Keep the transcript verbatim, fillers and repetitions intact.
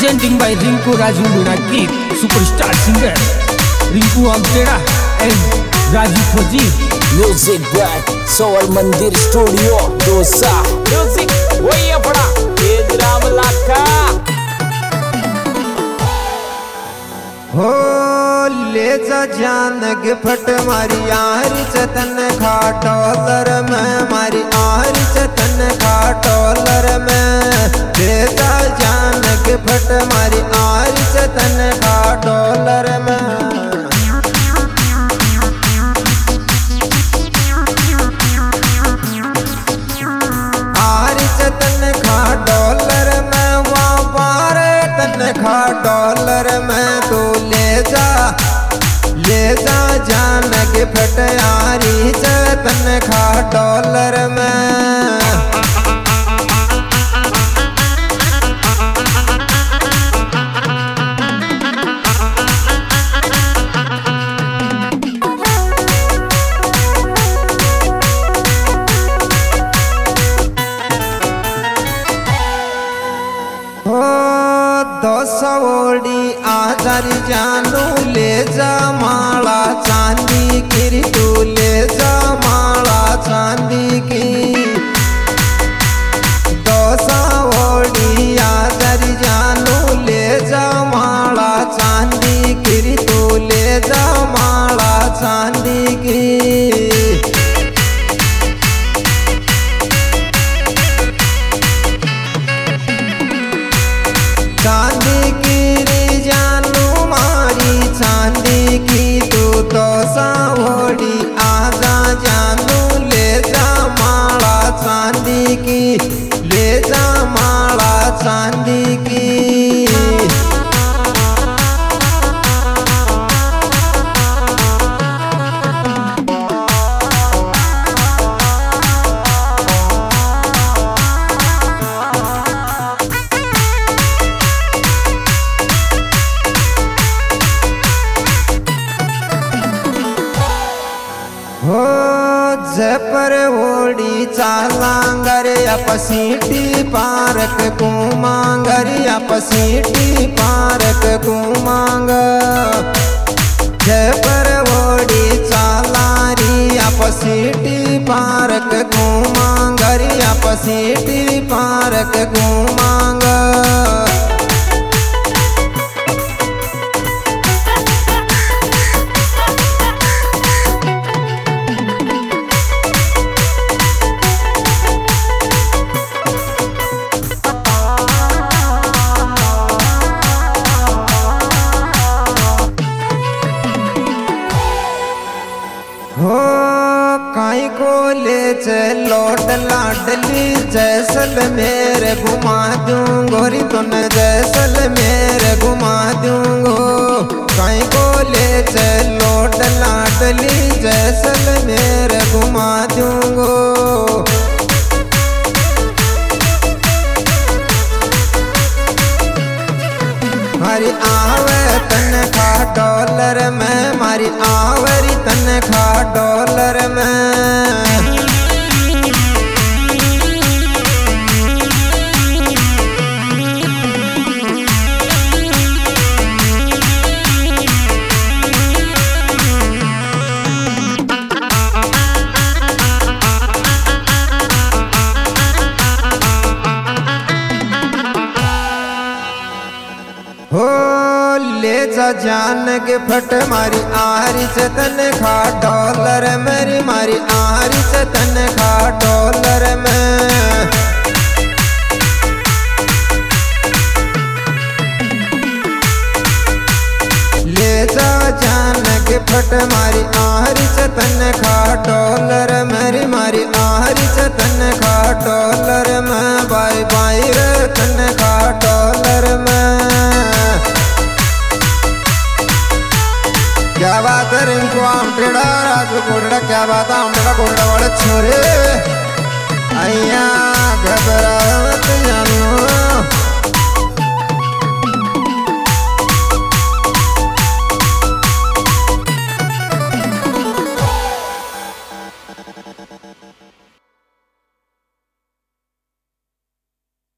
presenting by Rinku Raju Lunaki, superstar singer Rinku Amtera and Raju Fauji. Music by Soul Mandir Studio Dosa. Music वही अपना तेज राम लाखा हो ले जा जान gift मारी आरी चतन खा डॉलर में मारी आरी चतन खा डॉलर में ले जा जान गिफ्ट मारी आरी चतन खा डॉलर में आरी चतन खा डॉलर में वहाँ बारे तन खा डॉलर में तो ले जा ले जा जान गिफ्ट आरी चतन खा डॉलर में दसोड़ी आजारी जानू ले जा माला चांदी की तू ले जा माला चांदी की दसोड़ी आजारी जानू ले जा माला चांदी की तू ले जा माला चांदी की चांदी की रे जानू मारी चांदी की तू तो सावड़ी आजा जानू ले जा माला चांदी की ले जा माला चांदी की हो जपर ओड़ी चालांगर अपसीटी पारक कुमांगर अपसीटी पारक कुमांग जपर ओड़ी चालारी अपसीटी पारक कुमांगर अपसीटी पारक कुमांग हो काई को ले चलोट लाडली जैसलमेर घुमा दूं गोरी तुने जैसलमेर घुमा दूंगो काई को ले चलोट लाडली जैसलमेर घुमा दूंगो मारी आवे तन खा डॉलर में मारी आवरी तन खा डॉलर में हो ले जा जान गिफ्ट मारी आरी चतन खा डॉलर मेरी मारी आरी चतन खा डॉलर में ले जा जान गिफ्ट मारी आरी चतन खा डॉलर मेरी मारी आरी चतन खा डॉलर में बाय बाय रे तन खा डॉलर में क्या बात है रिंकू आमटेड़ा राजू कोटड़ा क्या बात है आमटेड़ा कोटड़ा वाले छोरे आइया घबरा